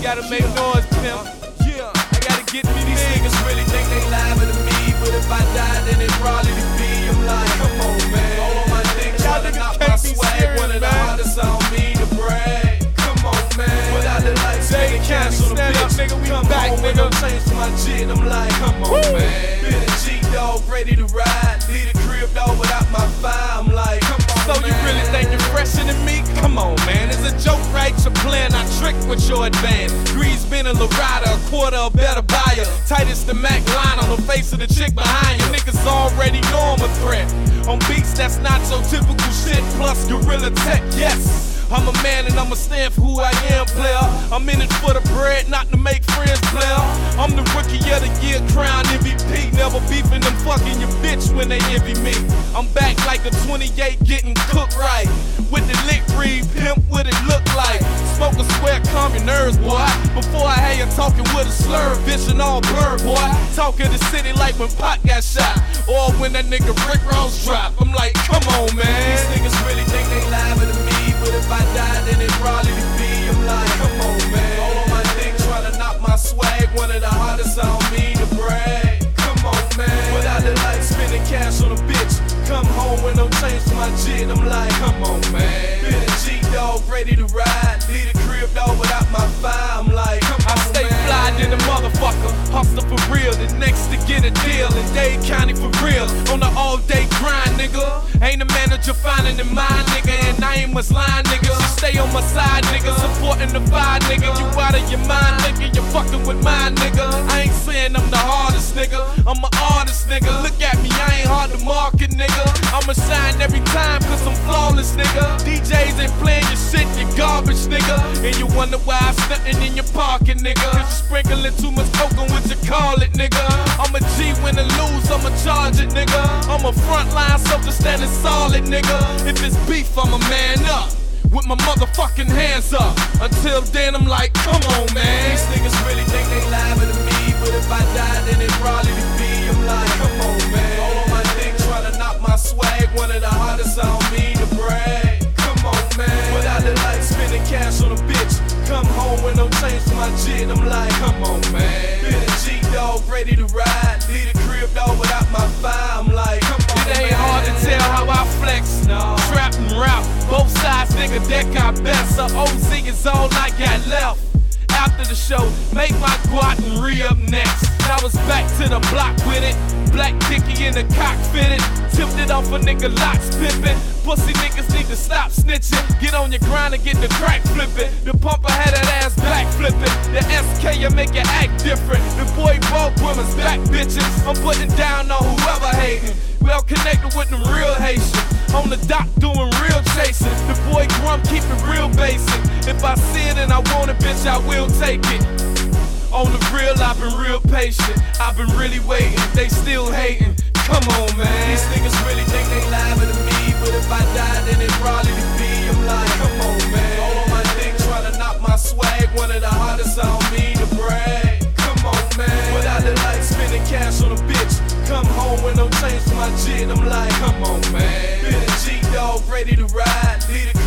gotta make noise, pimp. Yeah, I gotta get me these niggas really think they live to me, but if I die, then it probably be. I'm like, come on, man. All on my dick, trying to knock my swag. One of the hardest on me to brag. Come on, man. Without the lights, they cancel the bitch. Nigga, we come back, nigga. Change my shit. I'm like, come on, man. Been a G-Dog, ready to ride. Leave the crib, dog, without my fire. I'm like, come on, so man. You really think you're fresher than me? Come on, man. It's a joke, right? Your plan, I trick with your advance. Grease been a Lorada, a quarter, a better buyer. Tightest the Mac line on the face of the chick behind you. Niggas already know I'm a threat. On beats, that's not so typical shit. Plus guerrilla tech, yes. I'm a man and I'ma stand for who I am, player. I'm in it for the bread, not to make friends, player. I'm the rookie of the year, crown MVP. Never beefing them fucking your bitch when they envy me. I'm back like a 28 getting cooked right. With the lick read, pimp what it look like. Smoke a square, calm your nerves, boy. Before I had you talking with a slur, vision all blurred, boy. Talking the city like when Pac got shot, or when that nigga Rick Ross dropped. I'm like, come on, man. These niggas really think they live to me, but if I die, then it probably be. I'm like, come on, man. All on my dick, trying to knock my swag. One of the hardest on me to brag. Come on, man. Without the lights, spending cash on a bitch. Come home with no change to my jit. I'm like, come on, man. Been a G-Dog, ready to ride. Leave the crib, dog, without my fire. I'm like, come on, I stay fly than a motherfucker. Hustle for real, the next to get a deal. In Dade County for real. On the all-day grind, nigga. Ain't a manager finding in mine, nigga. And I ain't much lying, nigga. So stay on my side, nigga. Supporting the vibe, nigga. You out of your mind, nigga. You fucking with mine, nigga. I ain't saying I'm the hardest, nigga. I'm an artist, nigga. Look at me, I ain't hard to market, nigga. I'ma shine every time cause I'm flawless, nigga. DJs ain't playing your shit, you garbage, nigga. And you wonder why I'm stunting in your parking, nigga. Cause you sprinkling too much coke on what you call it, nigga. I'm a G when I lose, I'ma charge it, nigga. I'm a frontline soldier standing solid, nigga. If it's beef, I'm a man up. With my motherfucking hands up. Until then, I'm like, come on, man. These niggas really think they live to me, but if I die, then it probably be. I'm like, come on, man. All on my dick, trying to knock my swag. One of the hardest on me to brag. Come on, man. Without the lights, spending cash on a bitch. Come home with no change to my jit. I'm like, come on, man. Been a G-Dog, ready to ride. Leave the crib, dog, without my fire. I'm like, come on, man. It ain't hard to tell how I flex. No. Trap and rap, both sides, nigga, that got best. So OZ is all I got left. After the show, make my guat and re-up next. I was back to the block with it. Black Dickie in the cock fitted. Tipped it off a nigga locks pimpin'. Pussy niggas need to stop snitching. Get on your grind and get the crack flippin'. The pumper had that ass back flippin'. The SK you make it act different. The boy broke women's back bitches. I'm putting down on whoever hatin'. Well connected with them real Haitians. On the dock doing real chasing. The boy Grump keep it real basic. If I see it and I want it, bitch, I will take it. On the real, I've been real patient. I've been really waiting, they still hating. Come on, man. These niggas really think they live to me, but if I die, then it probably be. I'm like, come on, man. All on my dick, trying to knock my swag. One of the hardest on me to brag. Come on, man. Without the lights, spending cash on a bitch. Come home with no change to my jit. I'm like, come on, man. Been a G-Dog, ready to ride. Leave the